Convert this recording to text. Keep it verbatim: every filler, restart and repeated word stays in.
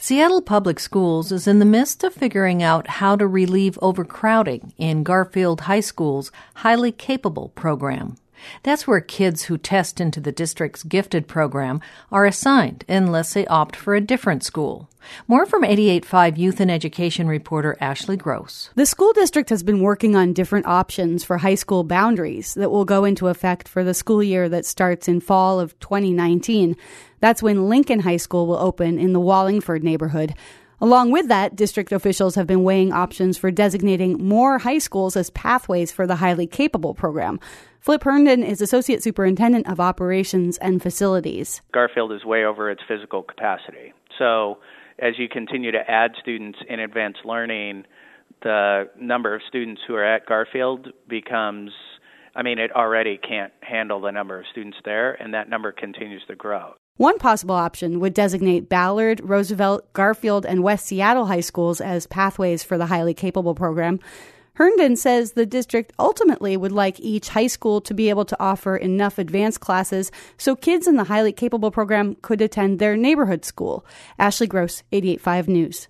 Seattle Public Schools is in the midst of figuring out how to relieve overcrowding in Garfield High School's Highly Capable program. That's where kids who test into the district's gifted program are assigned unless they opt for a different school. More from eighty-eight point five Youth and Education reporter Ashley Gross. The school district has been working on different options for high school boundaries that will go into effect for the school year that starts in fall of twenty nineteen. That's when Lincoln High School will open in the Wallingford neighborhood. Along with that, district officials have been weighing options for designating more high schools as pathways for the Highly Capable program. Flip Herndon is Associate Superintendent of Operations and Facilities. Garfield is way over its physical capacity. So as you continue to add students in advanced learning, the number of students who are at Garfield becomes, I mean, it already can't handle the number of students there, and that number continues to grow. One possible option would designate Ballard, Roosevelt, Garfield, and West Seattle high schools as pathways for the Highly Capable program. Herndon says the district ultimately would like each high school to be able to offer enough advanced classes so kids in the Highly Capable program could attend their neighborhood school. Ashley Gross, eighty-eight point five News.